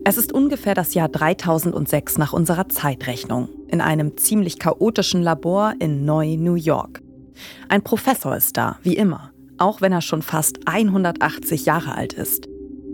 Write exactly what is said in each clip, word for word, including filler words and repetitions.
Es ist ungefähr das Jahr dreitausendsechs nach unserer Zeitrechnung, in einem ziemlich chaotischen Labor in Neu-New York. Ein Professor ist da, wie immer, auch wenn er schon fast hundertachtzig Jahre alt ist.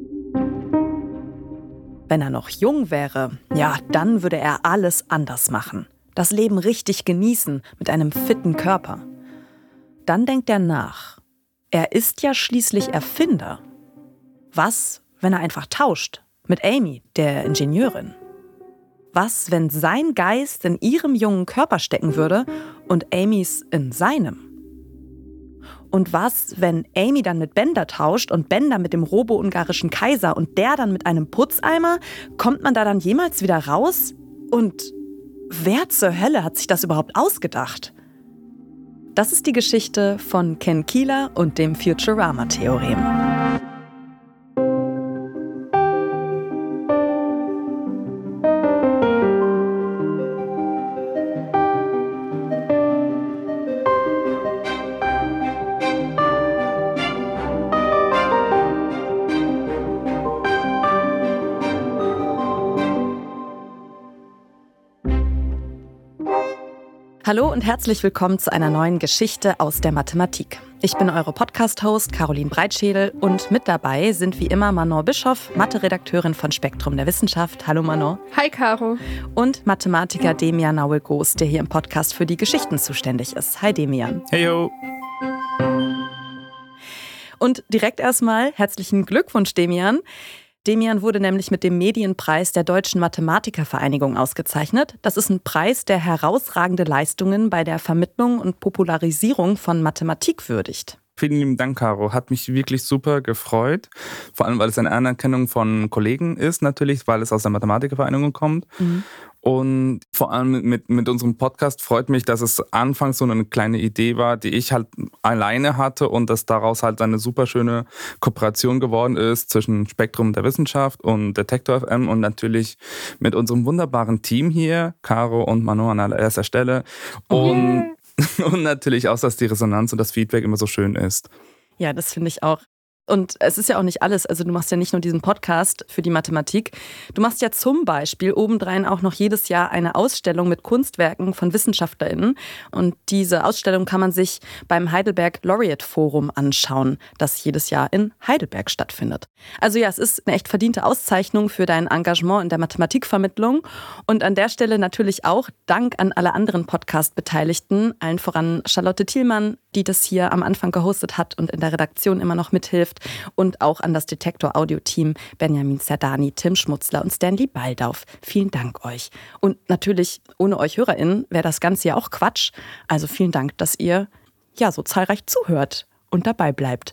Wenn er noch jung wäre, ja, dann würde er alles anders machen. Das Leben richtig genießen, mit einem fitten Körper. Dann denkt er nach. Er ist ja schließlich Erfinder. Was, wenn er einfach tauscht? Mit Amy, der Ingenieurin. Was, wenn sein Geist in ihrem jungen Körper stecken würde und Amys in seinem? Und was, wenn Amy dann mit Bender tauscht und Bender mit dem robo-ungarischen Kaiser und der dann mit einem Putzeimer? Kommt man da dann jemals wieder raus? Und wer zur Hölle hat sich das überhaupt ausgedacht? Das ist die Geschichte von Ken Keeler und dem Futurama-Theorem. Hallo und herzlich willkommen zu einer neuen Geschichte aus der Mathematik. Ich bin eure Podcast-Host Caroline Breitschädel und mit dabei sind wie immer Manon Bischoff, Mathe-Redakteurin von Spektrum der Wissenschaft. Hallo Manon. Hi Caro. Und Mathematiker Demian Naul-Goos, der hier im Podcast für die Geschichten zuständig ist. Hi Demian. Heyo. Und direkt erstmal herzlichen Glückwunsch Demian. Demian wurde nämlich mit dem Medienpreis der Deutschen Mathematikervereinigung ausgezeichnet. Das ist ein Preis, der herausragende Leistungen bei der Vermittlung und Popularisierung von Mathematik würdigt. Vielen lieben Dank, Caro. Hat mich wirklich super gefreut. Vor allem, weil es eine Anerkennung von Kollegen ist, natürlich, weil es aus der Mathematikervereinigung kommt. Mhm. Und vor allem mit, mit unserem Podcast freut mich, dass es anfangs so eine kleine Idee war, die ich halt alleine hatte und dass daraus halt eine super schöne Kooperation geworden ist zwischen Spektrum der Wissenschaft und Detektor F M und natürlich mit unserem wunderbaren Team hier, Caro und Manon an allererster Stelle. Und, yeah. und natürlich auch, dass die Resonanz und das Feedback immer so schön ist. Ja, das finde ich auch. Und es ist ja auch nicht alles, also du machst ja nicht nur diesen Podcast für die Mathematik, du machst ja zum Beispiel obendrein auch noch jedes Jahr eine Ausstellung mit Kunstwerken von WissenschaftlerInnen und diese Ausstellung kann man sich beim Heidelberg Laureate Forum anschauen, das jedes Jahr in Heidelberg stattfindet. Also ja, es ist eine echt verdiente Auszeichnung für dein Engagement in der Mathematikvermittlung und an der Stelle natürlich auch Dank an alle anderen Podcast-Beteiligten, allen voran Charlotte Thielmann, die das hier am Anfang gehostet hat und in der Redaktion immer noch mithilft. Und auch an das Detektor-Audio-Team Benjamin Zerdani, Tim Schmutzler und Stanley Baldauf. Vielen Dank euch. Und natürlich, ohne euch HörerInnen wäre das Ganze ja auch Quatsch. Also vielen Dank, dass ihr ja so zahlreich zuhört und dabei bleibt.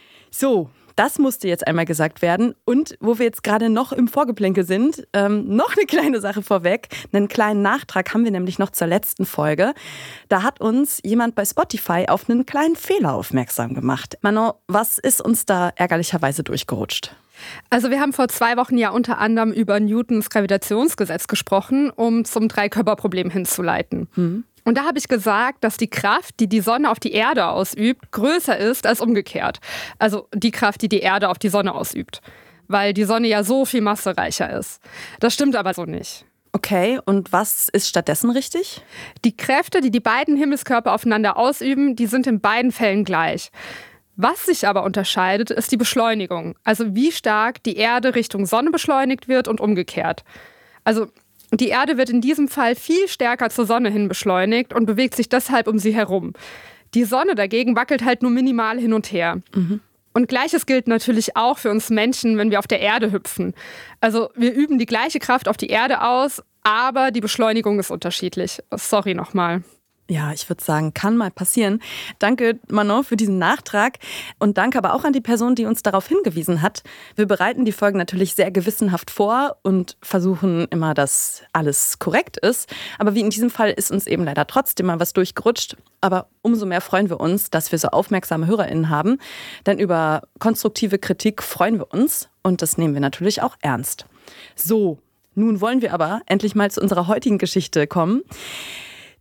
So, das musste jetzt einmal gesagt werden. Und wo wir jetzt gerade noch im Vorgeplänkel sind, ähm, noch eine kleine Sache vorweg. Einen kleinen Nachtrag haben wir nämlich noch zur letzten Folge. Da hat uns jemand bei Spotify auf einen kleinen Fehler aufmerksam gemacht. Manon, was ist uns da ärgerlicherweise durchgerutscht? Also wir haben vor zwei Wochen ja unter anderem über Newtons Gravitationsgesetz gesprochen, um zum Dreikörperproblem hinzuleiten. Hm. Und da habe ich gesagt, dass die Kraft, die die Sonne auf die Erde ausübt, größer ist als umgekehrt. Also die Kraft, die die Erde auf die Sonne ausübt. Weil die Sonne ja so viel massereicher ist. Das stimmt aber so nicht. Okay, und was ist stattdessen richtig? Die Kräfte, die die beiden Himmelskörper aufeinander ausüben, die sind in beiden Fällen gleich. Was sich aber unterscheidet, ist die Beschleunigung. Also wie stark die Erde Richtung Sonne beschleunigt wird und umgekehrt. Also die Erde wird in diesem Fall viel stärker zur Sonne hin beschleunigt und bewegt sich deshalb um sie herum. Die Sonne dagegen wackelt halt nur minimal hin und her. Mhm. Und Gleiches gilt natürlich auch für uns Menschen, wenn wir auf der Erde hüpfen. Also wir üben die gleiche Kraft auf die Erde aus, aber die Beschleunigung ist unterschiedlich. Sorry nochmal. Ja, ich würde sagen, kann mal passieren. Danke, Manon, für diesen Nachtrag und danke aber auch an die Person, die uns darauf hingewiesen hat. Wir bereiten die Folgen natürlich sehr gewissenhaft vor und versuchen immer, dass alles korrekt ist. Aber wie in diesem Fall ist uns eben leider trotzdem mal was durchgerutscht. Aber umso mehr freuen wir uns, dass wir so aufmerksame HörerInnen haben. Denn über konstruktive Kritik freuen wir uns und das nehmen wir natürlich auch ernst. So, nun wollen wir aber endlich mal zu unserer heutigen Geschichte kommen.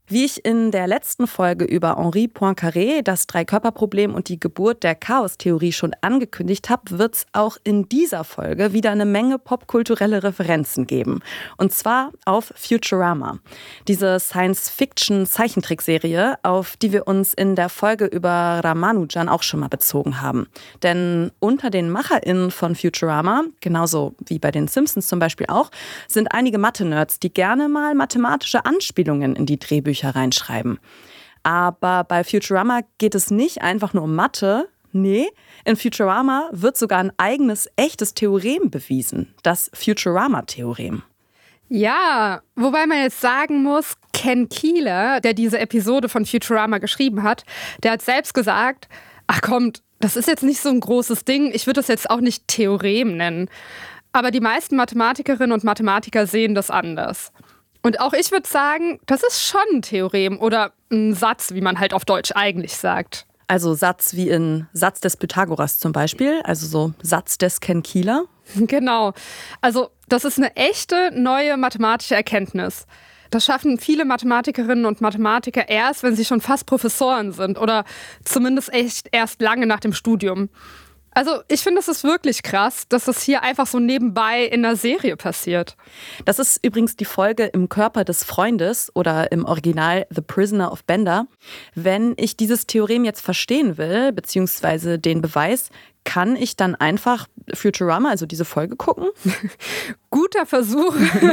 Wie ich in der letzten Folge über Henri Poincaré, das Dreikörperproblem und die Geburt der Chaostheorie schon angekündigt habe, wird es auch in dieser Folge wieder eine Menge popkulturelle Referenzen geben. Und zwar auf Futurama, diese Science-Fiction-Zeichentrickserie, auf die wir uns in der Folge über Ramanujan auch schon mal bezogen haben. Denn unter den MacherInnen von Futurama, genauso wie bei den Simpsons zum Beispiel auch, sind einige Mathe-Nerds, die gerne mal mathematische Anspielungen in die Drehbücher reinschreiben. Aber bei Futurama geht es nicht einfach nur um Mathe. Nee, in Futurama wird sogar ein eigenes, echtes Theorem bewiesen. Das Futurama-Theorem. Ja, wobei man jetzt sagen muss, Ken Keeler, der diese Episode von Futurama geschrieben hat, der hat selbst gesagt, ach kommt, das ist jetzt nicht so ein großes Ding, ich würde das jetzt auch nicht Theorem nennen. Aber die meisten Mathematikerinnen und Mathematiker sehen das anders. Und auch ich würde sagen, das ist schon ein Theorem oder ein Satz, wie man halt auf Deutsch eigentlich sagt. Also Satz wie in Satz des Pythagoras zum Beispiel, also so Satz des Ken Keeler. Genau. Also das ist eine echte neue mathematische Erkenntnis. Das schaffen viele Mathematikerinnen und Mathematiker erst, wenn sie schon fast Professoren sind oder zumindest echt erst lange nach dem Studium. Also ich finde, es ist wirklich krass, dass das hier einfach so nebenbei in der Serie passiert. Das ist übrigens die Folge Im Körper des Freundes oder im Original The Prisoner of Bender. Wenn ich dieses Theorem jetzt verstehen will, beziehungsweise den Beweis, kann ich dann einfach Futurama, also diese Folge, gucken? Guter Versuch,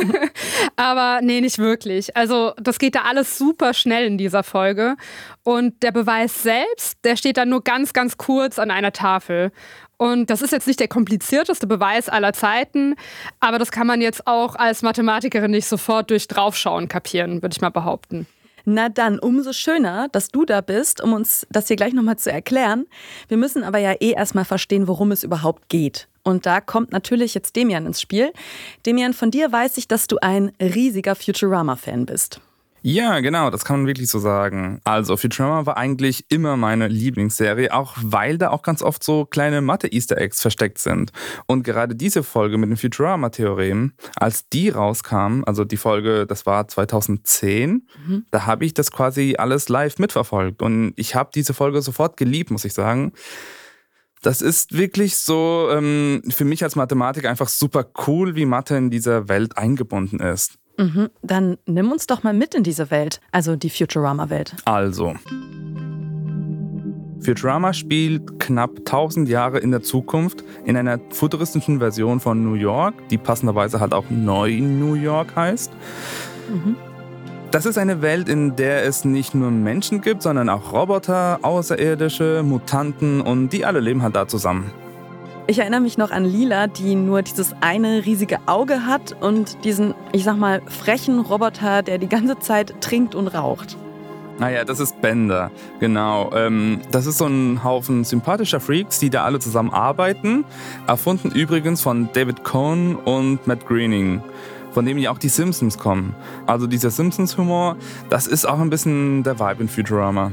aber nee, nicht wirklich. Also das geht da alles super schnell in dieser Folge. Und der Beweis selbst, der steht dann nur ganz, ganz kurz an einer Tafel. Und das ist jetzt nicht der komplizierteste Beweis aller Zeiten, aber das kann man jetzt auch als Mathematikerin nicht sofort durch Draufschauen kapieren, würde ich mal behaupten. Na dann, umso schöner, dass du da bist, um uns das hier gleich nochmal zu erklären. Wir müssen aber ja eh erstmal verstehen, worum es überhaupt geht. Und da kommt natürlich jetzt Demian ins Spiel. Demian, von dir weiß ich, dass du ein riesiger Futurama-Fan bist. Ja, genau, das kann man wirklich so sagen. Also Futurama war eigentlich immer meine Lieblingsserie, auch weil da auch ganz oft so kleine Mathe-Easter Eggs versteckt sind. Und gerade diese Folge mit dem Futurama-Theorem, als die rauskam, also die Folge, das war zweitausendzehn, mhm. da habe ich das quasi alles live mitverfolgt. Und ich habe diese Folge sofort geliebt, muss ich sagen. Das ist wirklich so ähm, für mich als Mathematiker einfach super cool, wie Mathe in dieser Welt eingebunden ist. Mhm. Dann nimm uns doch mal mit in diese Welt, also die Futurama-Welt. Also, Futurama spielt knapp tausend Jahre in der Zukunft in einer futuristischen Version von New York, die passenderweise halt auch Neu New York heißt. Mhm. Das ist eine Welt, in der es nicht nur Menschen gibt, sondern auch Roboter, Außerirdische, Mutanten und die alle leben halt da zusammen. Ich erinnere mich noch an Lila, die nur dieses eine riesige Auge hat und diesen, ich sag mal, frechen Roboter, der die ganze Zeit trinkt und raucht. Naja, das ist Bender, genau. Ähm, das ist so ein Haufen sympathischer Freaks, die da alle zusammen arbeiten. Erfunden übrigens von David Cohn und Matt Groening, von dem ja auch die Simpsons kommen. Also dieser Simpsons-Humor, das ist auch ein bisschen der Vibe in Futurama.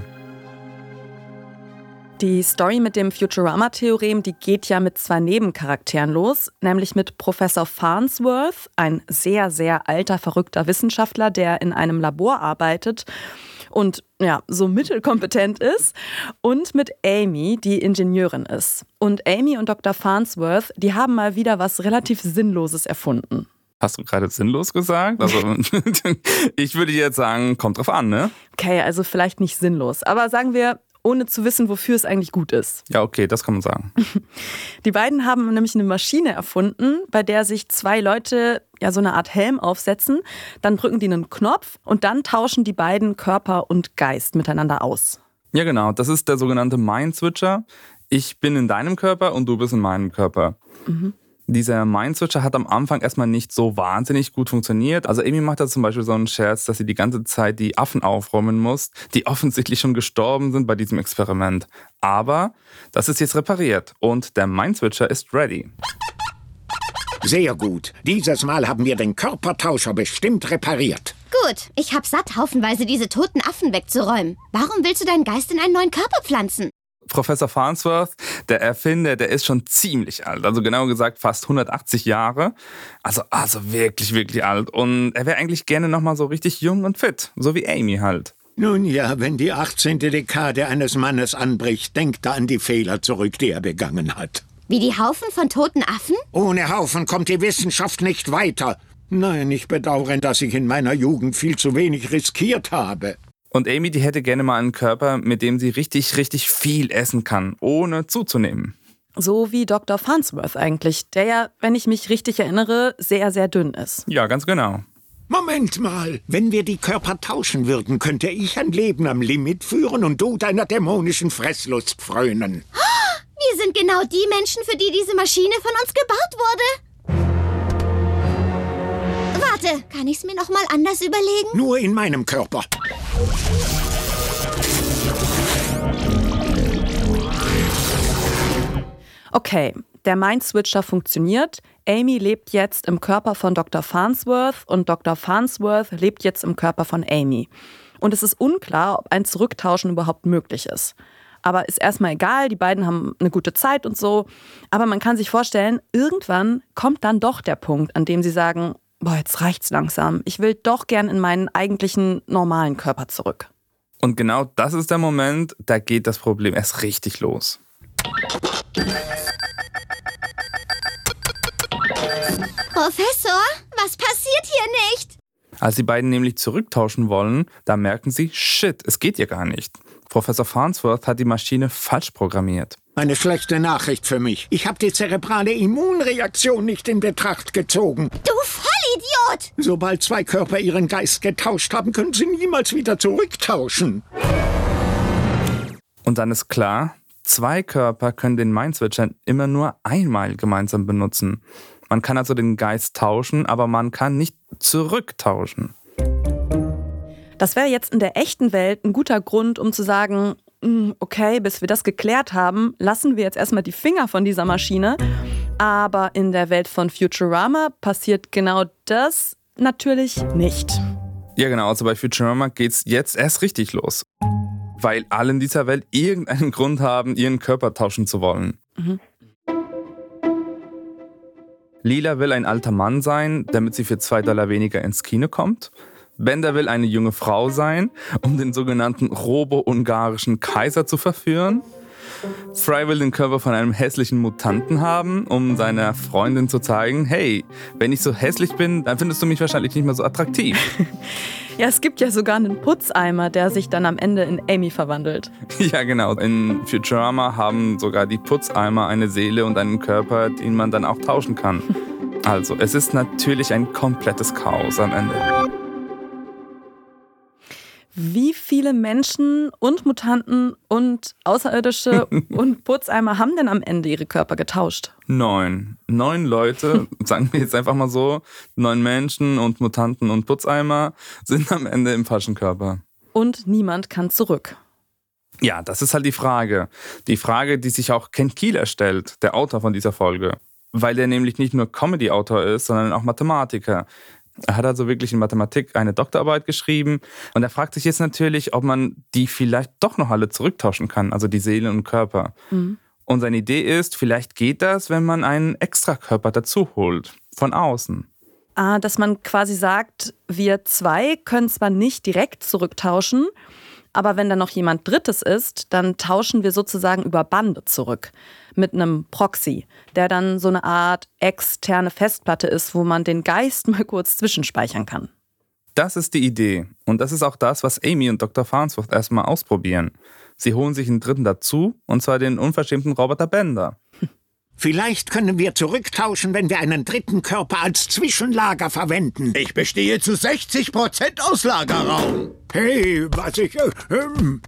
Die Story mit dem Futurama-Theorem, die geht ja mit zwei Nebencharakteren los, nämlich mit Professor Farnsworth, ein sehr, sehr alter, verrückter Wissenschaftler, der in einem Labor arbeitet und ja, so mittelkompetent ist, und mit Amy, die Ingenieurin ist. Und Amy und Doktor Farnsworth, die haben mal wieder was relativ Sinnloses erfunden. Hast du gerade sinnlos gesagt? Also ich würde jetzt sagen, kommt drauf an, ne? Okay, also vielleicht nicht sinnlos, aber sagen wir, ohne zu wissen, wofür es eigentlich gut ist. Ja, okay, das kann man sagen. Die beiden haben nämlich eine Maschine erfunden, bei der sich zwei Leute ja so eine Art Helm aufsetzen, dann drücken die einen Knopf und dann tauschen die beiden Körper und Geist miteinander aus. Ja, genau, das ist der sogenannte Mind-Switcher. Ich bin in deinem Körper und du bist in meinem Körper. Mhm. Dieser Mind-Switcher hat am Anfang erstmal nicht so wahnsinnig gut funktioniert. Also Amy macht da zum Beispiel so einen Scherz, dass sie die ganze Zeit die Affen aufräumen muss, die offensichtlich schon gestorben sind bei diesem Experiment. Aber das ist jetzt repariert und der Mind-Switcher ist ready. Sehr gut. Dieses Mal haben wir den Körpertauscher bestimmt repariert. Gut, ich hab satt, haufenweise diese toten Affen wegzuräumen. Warum willst du deinen Geist in einen neuen Körper pflanzen? Professor Farnsworth, der Erfinder, der ist schon ziemlich alt. Also genau gesagt fast hundertachtzig Jahre. Also, also wirklich, wirklich alt. Und er wäre eigentlich gerne nochmal so richtig jung und fit. So wie Amy halt. Nun ja, wenn die achtzehnte Dekade eines Mannes anbricht, denkt er an die Fehler zurück, die er begangen hat. Wie die Haufen von toten Affen? Ohne Haufen kommt die Wissenschaft nicht weiter. Nein, ich bedauere, dass ich in meiner Jugend viel zu wenig riskiert habe. Und Amy, die hätte gerne mal einen Körper, mit dem sie richtig, richtig viel essen kann, ohne zuzunehmen. So wie Doktor Farnsworth eigentlich, der ja, wenn ich mich richtig erinnere, sehr, sehr dünn ist. Ja, ganz genau. Moment mal, wenn wir die Körper tauschen würden, könnte ich ein Leben am Limit führen und du deiner dämonischen Fresslust frönen. Wir sind genau die Menschen, für die diese Maschine von uns gebaut wurde. Warte, kann ich's mir noch mal anders überlegen? Nur in meinem Körper. Okay, der Mind-Switcher funktioniert. Amy lebt jetzt im Körper von Doktor Farnsworth und Doktor Farnsworth lebt jetzt im Körper von Amy. Und es ist unklar, ob ein Zurücktauschen überhaupt möglich ist. Aber ist erstmal egal, die beiden haben eine gute Zeit und so. Aber man kann sich vorstellen, irgendwann kommt dann doch der Punkt, an dem sie sagen, boah, jetzt reicht's langsam. Ich will doch gern in meinen eigentlichen normalen Körper zurück. Und genau das ist der Moment, da geht das Problem erst richtig los. Professor, was passiert hier nicht? Als die beiden nämlich zurücktauschen wollen, da merken sie, shit, es geht ja gar nicht. Professor Farnsworth hat die Maschine falsch programmiert. Eine schlechte Nachricht für mich. Ich habe die zerebrale Immunreaktion nicht in Betracht gezogen. Du Vollidiot! Sobald zwei Körper ihren Geist getauscht haben, können sie niemals wieder zurücktauschen. Und dann ist klar, zwei Körper können den Mind-Switcher immer nur einmal gemeinsam benutzen. Man kann also den Geist tauschen, aber man kann nicht zurücktauschen. Das wäre jetzt in der echten Welt ein guter Grund, um zu sagen, okay, bis wir das geklärt haben, lassen wir jetzt erstmal die Finger von dieser Maschine. Aber in der Welt von Futurama passiert genau das natürlich nicht. Ja genau, also bei Futurama geht's jetzt erst richtig los. Weil alle in dieser Welt irgendeinen Grund haben, ihren Körper tauschen zu wollen. Mhm. Lila will ein alter Mann sein, damit sie für zwei Dollar weniger ins Kino kommt. Bender will eine junge Frau sein, um den sogenannten robo-ungarischen Kaiser zu verführen. Fry will den Körper von einem hässlichen Mutanten haben, um seiner Freundin zu zeigen, hey, wenn ich so hässlich bin, dann findest du mich wahrscheinlich nicht mehr so attraktiv. Ja, es gibt ja sogar einen Putzeimer, der sich dann am Ende in Amy verwandelt. Ja, genau. In Futurama haben sogar die Putzeimer eine Seele und einen Körper, den man dann auch tauschen kann. Also, es ist natürlich ein komplettes Chaos am Ende. Wie viele Menschen und Mutanten und Außerirdische und Putzeimer haben denn am Ende ihre Körper getauscht? Neun. Neun Leute, sagen wir jetzt einfach mal so, neun Menschen und Mutanten und Putzeimer sind am Ende im falschen Körper. Und niemand kann zurück. Ja, das ist halt die Frage. Die Frage, die sich auch Ken Keeler stellt, der Autor von dieser Folge. Weil er nämlich nicht nur Comedy-Autor ist, sondern auch Mathematiker. Er hat also wirklich in Mathematik eine Doktorarbeit geschrieben und er fragt sich jetzt natürlich, ob man die vielleicht doch noch alle zurücktauschen kann, also die Seele und Körper. Mhm. Und seine Idee ist, vielleicht geht das, wenn man einen Extrakörper dazu holt, von außen. Ah, dass man quasi sagt, wir zwei können zwar nicht direkt zurücktauschen, aber wenn da noch jemand Drittes ist, dann tauschen wir sozusagen über Bande zurück. Mit einem Proxy, der dann so eine Art externe Festplatte ist, wo man den Geist mal kurz zwischenspeichern kann. Das ist die Idee. Und das ist auch das, was Amy und Doktor Farnsworth erstmal ausprobieren. Sie holen sich einen Dritten dazu, und zwar den unverschämten Roboter Bender. Vielleicht können wir zurücktauschen, wenn wir einen dritten Körper als Zwischenlager verwenden. Ich bestehe zu sechzig Prozent aus Lagerraum. Hey, was ich... Äh, ähm.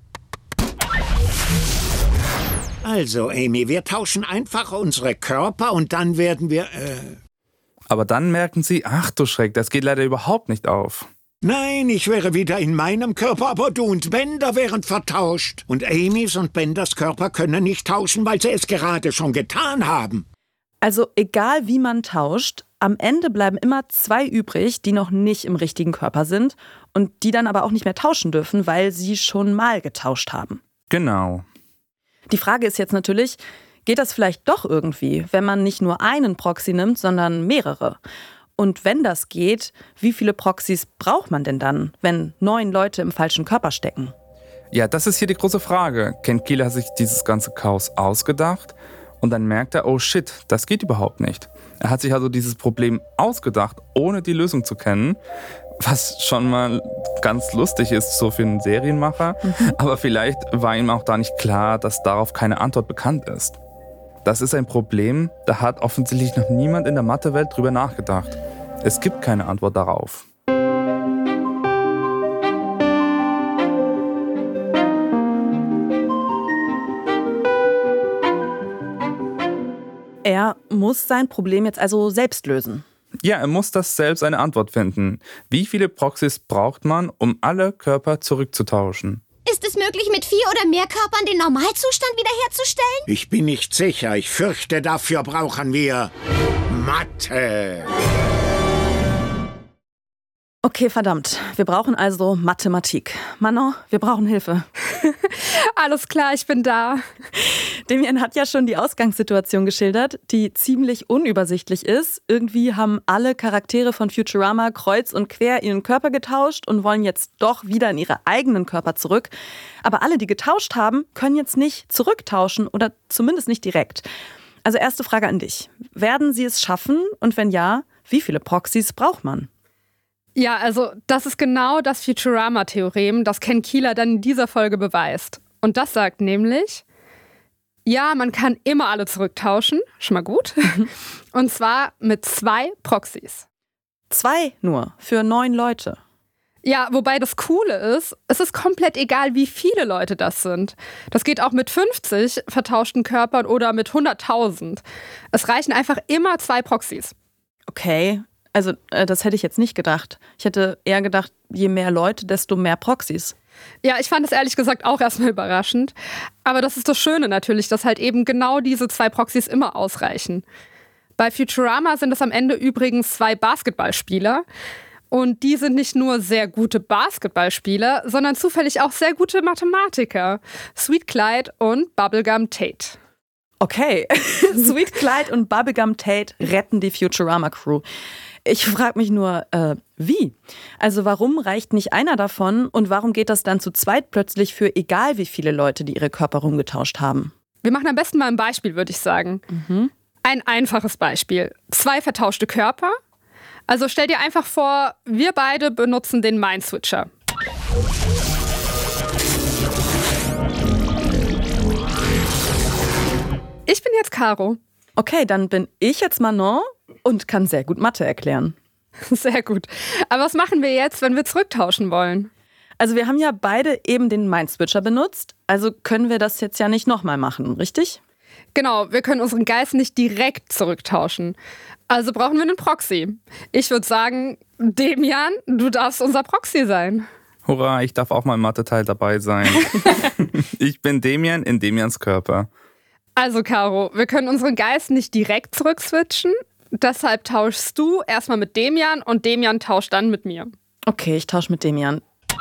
Also, Amy, wir tauschen einfach unsere Körper und dann werden wir... Äh Aber dann merken sie, ach du Schreck, das geht leider überhaupt nicht auf. Nein, ich wäre wieder in meinem Körper, aber du und Bender wären vertauscht. Und Amys und Benders Körper können nicht tauschen, weil sie es gerade schon getan haben. Also egal wie man tauscht, am Ende bleiben immer zwei übrig, die noch nicht im richtigen Körper sind und die dann aber auch nicht mehr tauschen dürfen, weil sie schon mal getauscht haben. Genau. Die Frage ist jetzt natürlich, geht das vielleicht doch irgendwie, wenn man nicht nur einen Proxy nimmt, sondern mehrere? Und wenn das geht, wie viele Proxys braucht man denn dann, wenn neun Leute im falschen Körper stecken? Ja, das ist hier die große Frage. Ken Keeler hat sich dieses ganze Chaos ausgedacht und dann merkt er, oh shit, das geht überhaupt nicht. Er hat sich also dieses Problem ausgedacht, ohne die Lösung zu kennen, was schon mal ganz lustig ist, so für einen Serienmacher. Mhm. Aber vielleicht war ihm auch da nicht klar, dass darauf keine Antwort bekannt ist. Das ist ein Problem, da hat offensichtlich noch niemand in der Mathewelt drüber nachgedacht. Es gibt keine Antwort darauf. Er muss sein Problem jetzt also selbst lösen. Ja, er muss das selbst eine Antwort finden. Wie viele Proxys braucht man, um alle Körper zurückzutauschen? Ist es möglich, mit vier oder mehr Körpern den Normalzustand wiederherzustellen? Ich bin nicht sicher. Ich fürchte, dafür brauchen wir Mathe. Okay, verdammt. Wir brauchen also Mathematik. Manon, wir brauchen Hilfe. Alles klar, ich bin da. Demian hat ja schon die Ausgangssituation geschildert, die ziemlich unübersichtlich ist. Irgendwie haben alle Charaktere von Futurama kreuz und quer ihren Körper getauscht und wollen jetzt doch wieder in ihre eigenen Körper zurück. Aber alle, die getauscht haben, können jetzt nicht zurücktauschen oder zumindest nicht direkt. Also erste Frage an dich. Werden sie es schaffen? Und wenn ja, wie viele Proxys braucht man? Ja, also das ist genau das Futurama-Theorem, das Ken Keeler dann in dieser Folge beweist. Und das sagt nämlich, ja, man kann immer alle zurücktauschen, schon mal gut, und zwar mit zwei Proxys. Zwei nur, für neun Leute. Ja, wobei das Coole ist, es ist komplett egal, wie viele Leute das sind. Das geht auch mit fünfzig vertauschten Körpern oder mit hunderttausend. Es reichen einfach immer zwei Proxys. Okay. Also äh, das hätte ich jetzt nicht gedacht. Ich hätte eher gedacht, je mehr Leute, desto mehr Proxys. Ja, ich fand es ehrlich gesagt auch erstmal überraschend. Aber das ist das Schöne natürlich, dass halt eben genau diese zwei Proxys immer ausreichen. Bei Futurama sind es am Ende übrigens zwei Basketballspieler. Und die sind nicht nur sehr gute Basketballspieler, sondern zufällig auch sehr gute Mathematiker. Sweet Clyde und Bubblegum Tate. Okay, Sweet Clyde und Bubblegum Tate retten die Futurama-Crew. Ich frage mich nur, äh, wie? Also warum reicht nicht einer davon und warum geht das dann zu zweit plötzlich für egal wie viele Leute, die ihre Körper rumgetauscht haben? Wir machen am besten mal ein Beispiel, würde ich sagen. Mhm. Ein einfaches Beispiel. Zwei vertauschte Körper. Also stell dir einfach vor, wir beide benutzen den Mindswitcher. Ich bin jetzt Caro. Okay, dann bin ich jetzt Manon und kann sehr gut Mathe erklären. Sehr gut. Aber was machen wir jetzt, wenn wir zurücktauschen wollen? Also wir haben ja beide eben den Mindswitcher benutzt, also können wir das jetzt ja nicht nochmal machen, richtig? Genau, wir können unseren Geist nicht direkt zurücktauschen. Also brauchen wir einen Proxy. Ich würde sagen, Demian, du darfst unser Proxy sein. Hurra, ich darf auch mal im Mathe-Teil dabei sein. Ich bin Demian in Demians Körper. Also Caro, wir können unseren Geist nicht direkt zurückswitchen. Deshalb tauschst du erstmal mit Demian und Demian tauscht dann mit mir. Okay, ich tausche mit Demian.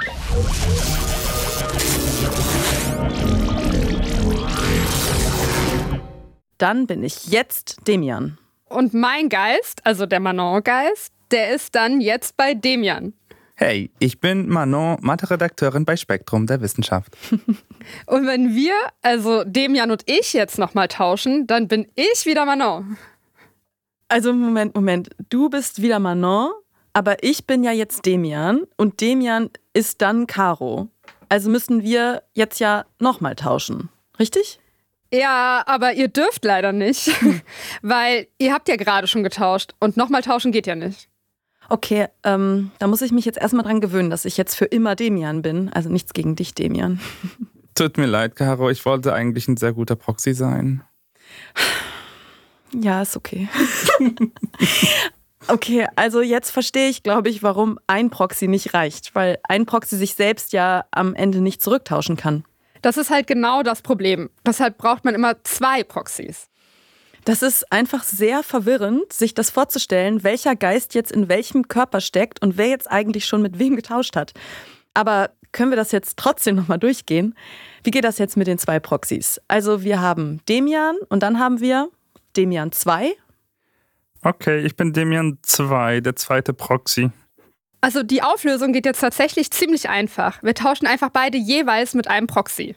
Dann bin ich jetzt Demian. Und mein Geist, also der Manon-Geist, der ist dann jetzt bei Demian. Hey, ich bin Manon, Mathe-Redakteurin bei Spektrum der Wissenschaft. Und wenn wir, also Demian und ich, jetzt nochmal tauschen, dann bin ich wieder Manon. Also Moment, Moment. Du bist wieder Manon, aber ich bin ja jetzt Demian und Demian ist dann Caro. Also müssen wir jetzt ja nochmal tauschen, richtig? Ja, aber ihr dürft leider nicht, weil ihr habt ja gerade schon getauscht und nochmal tauschen geht ja nicht. Okay, ähm, da muss ich mich jetzt erstmal dran gewöhnen, dass ich jetzt für immer Demian bin. Also nichts gegen dich, Demian. Tut mir leid, Caro, ich wollte eigentlich ein sehr guter Proxy sein. Ja, ist okay. Okay, also jetzt verstehe ich, glaube ich, warum ein Proxy nicht reicht, weil ein Proxy sich selbst ja am Ende nicht zurücktauschen kann. Das ist halt genau das Problem. Deshalb braucht man immer zwei Proxys. Das ist einfach sehr verwirrend, sich das vorzustellen, welcher Geist jetzt in welchem Körper steckt und wer jetzt eigentlich schon mit wem getauscht hat. Aber können wir das jetzt trotzdem nochmal durchgehen. Wie geht das jetzt mit den zwei Proxys? Also wir haben Demian und dann haben wir Demian zwei. Okay, ich bin Demian zwei, der zweite Proxy. Also die Auflösung geht jetzt tatsächlich ziemlich einfach. Wir tauschen einfach beide jeweils mit einem Proxy.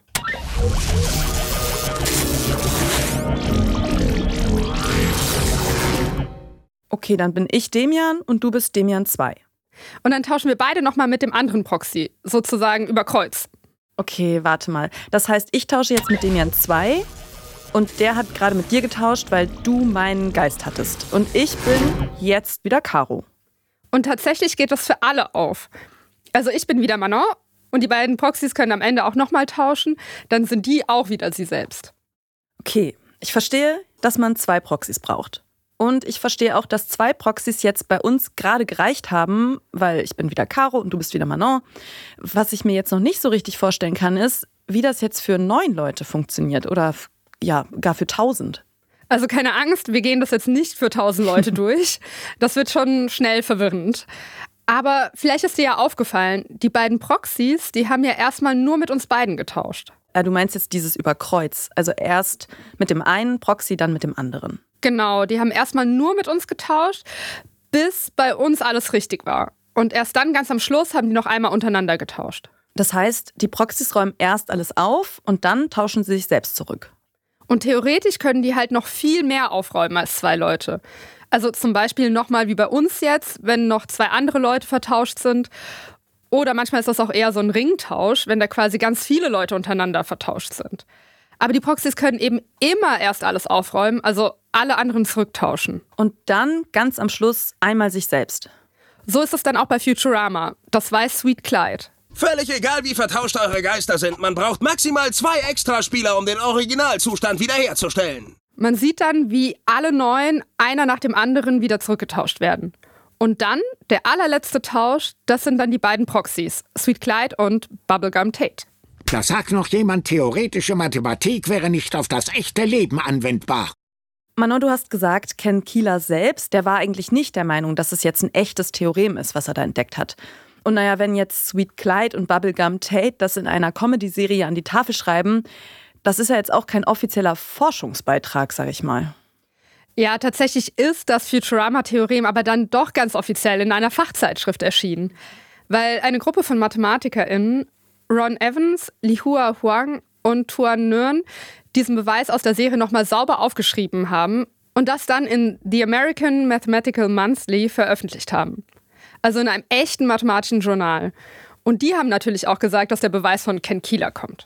Okay, dann bin ich Demian und du bist Demian zwei. Und dann tauschen wir beide nochmal mit dem anderen Proxy, sozusagen über Kreuz. Okay, warte mal. Das heißt, ich tausche jetzt mit Demian zwei und der hat gerade mit dir getauscht, weil du meinen Geist hattest. Und ich bin jetzt wieder Caro. Und tatsächlich geht das für alle auf. Also ich bin wieder Manon und die beiden Proxys können am Ende auch nochmal tauschen. Dann sind die auch wieder sie selbst. Okay, ich verstehe, dass man zwei Proxys braucht. Und ich verstehe auch, dass zwei Proxys jetzt bei uns gerade gereicht haben, weil ich bin wieder Caro und du bist wieder Manon. Was ich mir jetzt noch nicht so richtig vorstellen kann, ist, wie das jetzt für neun Leute funktioniert oder ja, gar für tausend. Also keine Angst, wir gehen das jetzt nicht für tausend Leute durch. Das wird schon schnell verwirrend. Aber vielleicht ist dir ja aufgefallen, die beiden Proxys, die haben ja erstmal nur mit uns beiden getauscht. Ja, du meinst jetzt dieses über Kreuz. Also erst mit dem einen Proxy, dann mit dem anderen. Genau, die haben erstmal nur mit uns getauscht, bis bei uns alles richtig war. Und erst dann, ganz am Schluss, haben die noch einmal untereinander getauscht. Das heißt, die Proxys räumen erst alles auf und dann tauschen sie sich selbst zurück. Und theoretisch können die halt noch viel mehr aufräumen als zwei Leute. Also zum Beispiel nochmal wie bei uns jetzt, wenn noch zwei andere Leute vertauscht sind. Oder manchmal ist das auch eher so ein Ringtausch, wenn da quasi ganz viele Leute untereinander vertauscht sind. Aber die Proxys können eben immer erst alles aufräumen, also alle anderen zurücktauschen. Und dann ganz am Schluss einmal sich selbst. So ist es dann auch bei Futurama. Das weiß Sweet Clyde. Völlig egal, wie vertauscht eure Geister sind. Man braucht maximal zwei Extraspieler, um den Originalzustand wiederherzustellen. Man sieht dann, wie alle neun einer nach dem anderen wieder zurückgetauscht werden. Und dann, der allerletzte Tausch, das sind dann die beiden Proxys, Sweet Clyde und Bubblegum Tate. Da sagt noch jemand, theoretische Mathematik wäre nicht auf das echte Leben anwendbar. Manon, du hast gesagt, Ken Keeler selbst, der war eigentlich nicht der Meinung, dass es jetzt ein echtes Theorem ist, was er da entdeckt hat. Und naja, wenn jetzt Sweet Clyde und Bubblegum Tate das in einer Comedy-Serie an die Tafel schreiben, das ist ja jetzt auch kein offizieller Forschungsbeitrag, sag ich mal. Ja, tatsächlich ist das Futurama-Theorem aber dann doch ganz offiziell in einer Fachzeitschrift erschienen. Weil eine Gruppe von MathematikerInnen, Ron Evans, Lihua Huang und Tuan Nguyen, diesen Beweis aus der Serie nochmal sauber aufgeschrieben haben und das dann in The American Mathematical Monthly veröffentlicht haben. Also in einem echten mathematischen Journal. Und die haben natürlich auch gesagt, dass der Beweis von Ken Keeler kommt.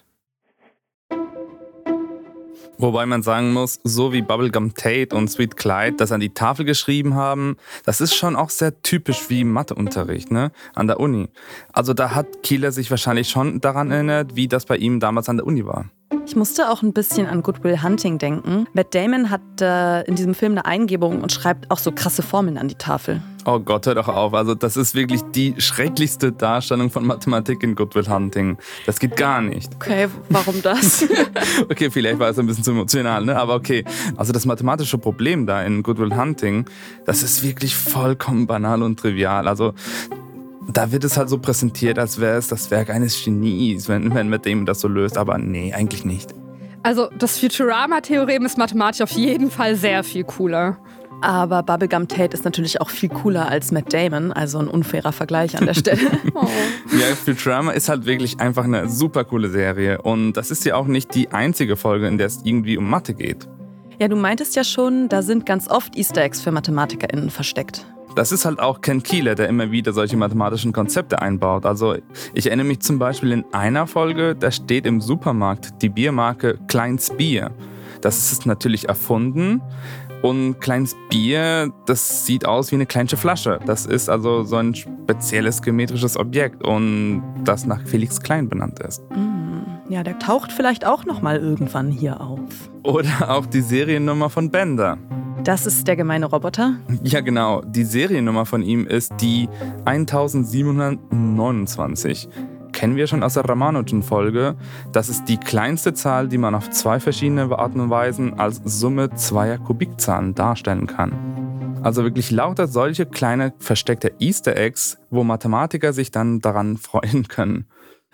Wobei man sagen muss, so wie Bubblegum Tate und Sweet Clyde das an die Tafel geschrieben haben, das ist schon auch sehr typisch wie Matheunterricht, ne, an der Uni. Also da hat Keeler sich wahrscheinlich schon daran erinnert, wie das bei ihm damals an der Uni war. Ich musste auch ein bisschen an Good Will Hunting denken. Matt Damon hat äh, in diesem Film eine Eingebung und schreibt auch so krasse Formeln an die Tafel. Oh Gott, hör doch auf. Also das ist wirklich die schrecklichste Darstellung von Mathematik in Good Will Hunting. Das geht gar nicht. Okay, warum das? Okay, vielleicht war es ein bisschen zu emotional, ne? Aber okay. Also das mathematische Problem da in Good Will Hunting, das ist wirklich vollkommen banal und trivial. Also da wird es halt so präsentiert, als wäre es das Werk eines Genies, wenn, wenn Matt Damon das so löst. Aber nee, eigentlich nicht. Also das Futurama-Theorem ist mathematisch auf jeden Fall sehr viel cooler. Aber Bubblegum Tate ist natürlich auch viel cooler als Matt Damon, also ein unfairer Vergleich an der Stelle. Oh. Ja, Futurama ist halt wirklich einfach eine super coole Serie und das ist ja auch nicht die einzige Folge, in der es irgendwie um Mathe geht. Ja, du meintest ja schon, da sind ganz oft Easter Eggs für MathematikerInnen versteckt. Das ist halt auch Ken Keeler, der immer wieder solche mathematischen Konzepte einbaut. Also ich erinnere mich zum Beispiel in einer Folge, da steht im Supermarkt die Biermarke Kleins Bier. Das ist natürlich erfunden. Und Kleins Bier, das sieht aus wie eine kleine Flasche. Das ist also so ein spezielles geometrisches Objekt und das nach Felix Klein benannt ist. Mm, ja, der taucht vielleicht auch noch mal irgendwann hier auf. Oder auch die Seriennummer von Bender. Das ist der gemeine Roboter? Ja genau, die Seriennummer von ihm ist die eintausendsiebenhundertneunundzwanzig. Kennen wir schon aus der Ramanujan-Folge. Das ist die kleinste Zahl, die man auf zwei verschiedene Arten und Weisen als Summe zweier Kubikzahlen darstellen kann. Also wirklich lauter solche kleine versteckte Easter Eggs, wo Mathematiker sich dann daran freuen können.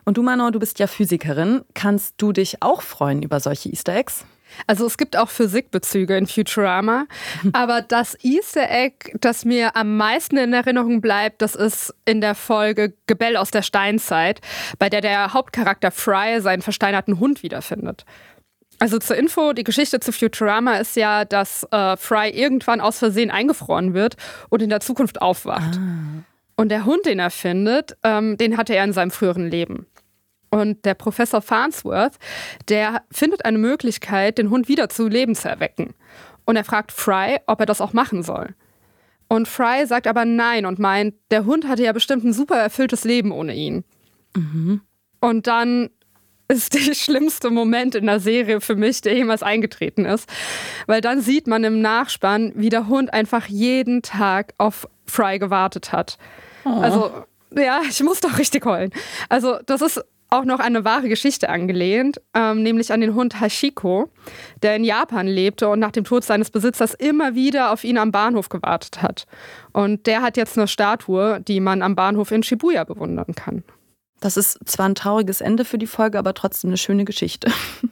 Und du, Manon, du bist ja Physikerin. Kannst du dich auch freuen über solche Easter Eggs? Also es gibt auch Physikbezüge in Futurama, aber das Easter Egg, das mir am meisten in Erinnerung bleibt, das ist in der Folge Gebell aus der Steinzeit, bei der der Hauptcharakter Fry seinen versteinerten Hund wiederfindet. Also zur Info, die Geschichte zu Futurama ist ja, dass äh, Fry irgendwann aus Versehen eingefroren wird und in der Zukunft aufwacht. Ah. Und der Hund, den er findet, ähm, den hatte er in seinem früheren Leben. Und der Professor Farnsworth, der findet eine Möglichkeit, den Hund wieder zu Leben zu erwecken. Und er fragt Fry, ob er das auch machen soll. Und Fry sagt aber nein und meint, der Hund hatte ja bestimmt ein super erfülltes Leben ohne ihn. Mhm. Und dann ist der schlimmste Moment in der Serie für mich, der jemals eingetreten ist. Weil dann sieht man im Nachspann, wie der Hund einfach jeden Tag auf Fry gewartet hat. Oh. Also, ja, ich muss doch richtig heulen. Also, das ist auch noch eine wahre Geschichte angelehnt, ähm, nämlich an den Hund Hachiko, der in Japan lebte und nach dem Tod seines Besitzers immer wieder auf ihn am Bahnhof gewartet hat. Und der hat jetzt eine Statue, die man am Bahnhof in Shibuya bewundern kann. Das ist zwar ein trauriges Ende für die Folge, aber trotzdem eine schöne Geschichte.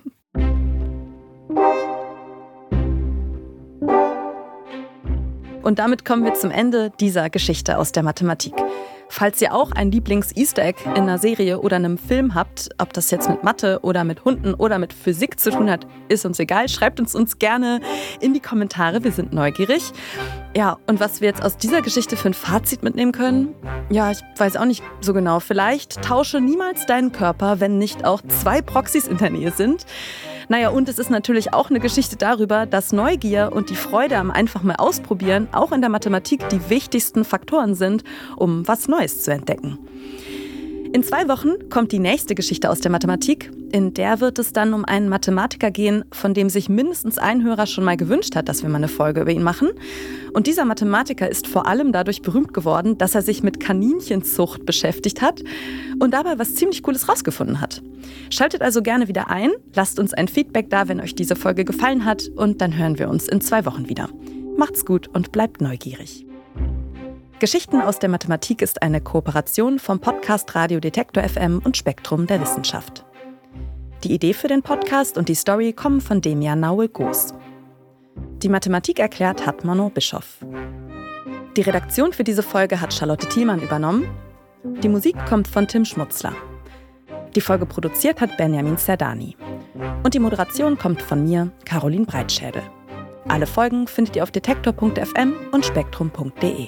Und damit kommen wir zum Ende dieser Geschichte aus der Mathematik. Falls ihr auch ein Lieblings-Easter Egg in einer Serie oder einem Film habt, ob das jetzt mit Mathe oder mit Hunden oder mit Physik zu tun hat, ist uns egal. Schreibt uns uns gerne in die Kommentare, wir sind neugierig. Ja, und was wir jetzt aus dieser Geschichte für ein Fazit mitnehmen können? Ja, ich weiß auch nicht so genau. Vielleicht tausche niemals deinen Körper, wenn nicht auch zwei Proxys in der Nähe sind. Naja, und es ist natürlich auch eine Geschichte darüber, dass Neugier und die Freude am einfach mal ausprobieren auch in der Mathematik die wichtigsten Faktoren sind, um was Neues zu entdecken. In zwei Wochen kommt die nächste Geschichte aus der Mathematik. In der wird es dann um einen Mathematiker gehen, von dem sich mindestens ein Hörer schon mal gewünscht hat, dass wir mal eine Folge über ihn machen. Und dieser Mathematiker ist vor allem dadurch berühmt geworden, dass er sich mit Kaninchenzucht beschäftigt hat und dabei was ziemlich Cooles rausgefunden hat. Schaltet also gerne wieder ein, lasst uns ein Feedback da, wenn euch diese Folge gefallen hat, und dann hören wir uns in zwei Wochen wieder. Macht's gut und bleibt neugierig. Geschichten aus der Mathematik ist eine Kooperation vom Podcast Radio Detektor F M und Spektrum der Wissenschaft. Die Idee für den Podcast und die Story kommen von Demian Naue-Goos. Die Mathematik erklärt hat Manon Bischoff. Die Redaktion für diese Folge hat Charlotte Thielmann übernommen. Die Musik kommt von Tim Schmutzler. Die Folge produziert hat Benjamin Zerdani. Und die Moderation kommt von mir, Caroline Breitschädel. Alle Folgen findet ihr auf detektor punkt f m und spektrum punkt de.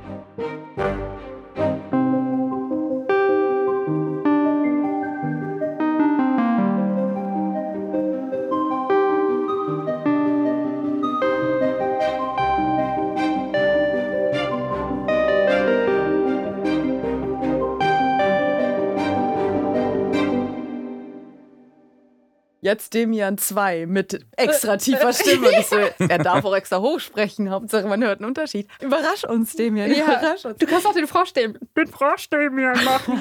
Jetzt Demian zwei mit extra tiefer Stimme. Und ich so, er darf auch extra hoch sprechen. Hauptsache, man hört einen Unterschied. Überrasch uns, Demian. Ja, Überrasch uns. Du kannst auch den Frosch Demian, den Frosch Demian machen.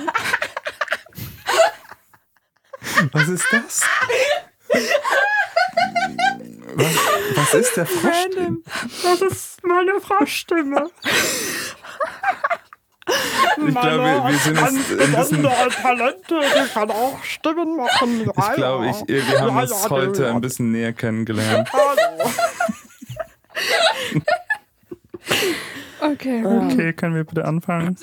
Was ist das? Was, was ist der Frosch? Das ist meine Froschstimme. Ich glaube, wir, wir sind jetzt ein bisschen... Talente, die kann auch Stimmen machen. Ja, ich glaube, ich, wir haben ja, uns ja, heute ja. ein bisschen näher kennengelernt. Hallo. Okay. Okay, können wir bitte anfangen?